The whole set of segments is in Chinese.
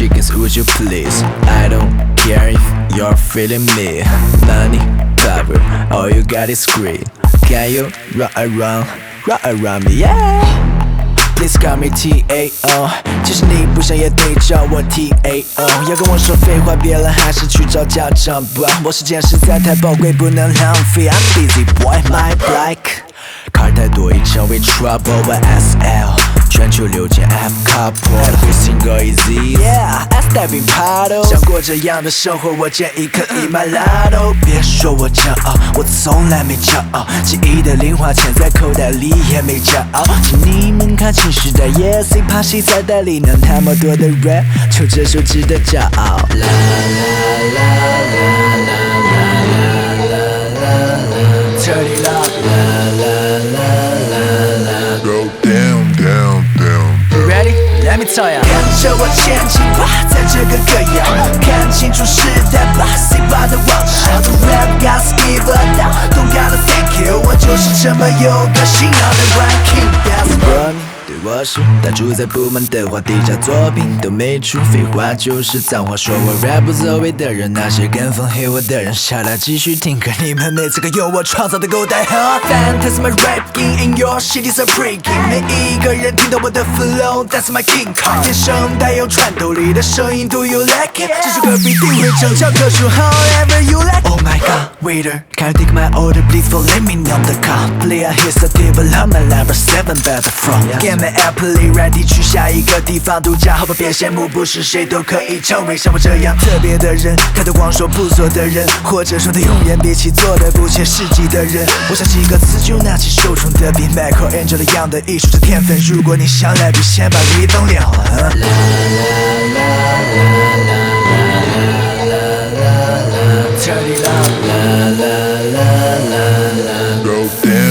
chickens, would you please? I don't care if you're feeling me. Money, power, all you got is greed. Can you run around me? Yeah.Please call me T.A.O. 其实你不想也得叫我 T.A.O. 要跟我说废话，别人还是去找家长吧。我时间实在太宝贵，不能浪费。I'm busy boy, my black。卡太多已成为 trouble， 我 SL。全球6000 F couple，Every single easy Yeah, I step in paddle。想过这样的生活，我建议可以买 Lotto。别说我骄傲，我从来没骄傲。记忆的零花钱在口袋里也没骄傲。请你们看新时代 ，Yes， 怕谁在代理能那么多的 rap， 就这首值得骄傲。啦啦啦啦啦啦啦啦 ，Turn it up， 啦啦啦啦啦 ，Go down。Ready? Let me tell ya， 跟着我前进吧，在这个歌谣，看清楚时代吧，谁把它忘掉 ？The rap gotta give a down， don't gotta thank you， 我就是这么有个性，让人 ranking。对我是打住在不满的话，底下作品都没出，废话就是脏话，说我 rap 不走位的人，那些跟风黑我的人，下来继续听歌，你们没资格用我创造的狗带和 Fantasy my rapping and your shit is a breaking， 每一个人听到我的 flow，That's my king Kong， 天生带有穿透力的声音 ，Do you like it？ 这首歌必定会成交棵树 ，However you like。Oh my god, waiter, can you take my order please for let me know the call? Play a hit so deep, love my number 7 better from。Get my airplane ready 去下一个地方度假，好吧别羡慕，不是谁都可以成为像我这样特别的人。太多光说不做的人，或者说的永远比起做的不切实际的人。我想几个词就拿起手中的笔 ，Michelangelo 一样的艺术是天分。如果你想来比，先把律动了。啦啦啦啦啦啦啦啦 ，Turn it up， 啦啦啦啦啦 ，Go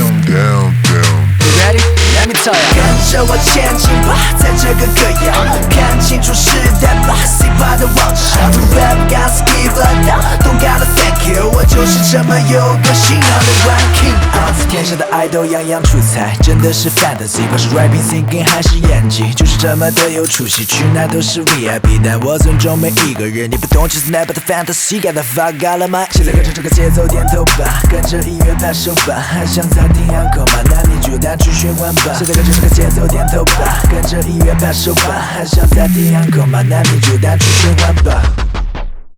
down。Ready? Let me tell ya， 跟着我前进吧，在这个歌谣，看清楚时代吧，谁把它忘掉 ？The rap gotta give a down，don't gotta thank you， 我就是这么有个性，让人 ranking。天上的爱都样样出彩，真的是 fantasy， 不是 rapping singing 还是演技，就是这么的有出息，去哪都是 VIP， 但我尊重每一个人，你不懂 just never the fantasy，got the fuck out of my。现在跟着这个节奏点头吧，跟着音乐拍手吧，还想再听encore吗？那你就单曲循环吧。现在跟着这个节奏点头吧，跟着音乐拍手吧，还想再听encore吗？那你就单曲循环吧。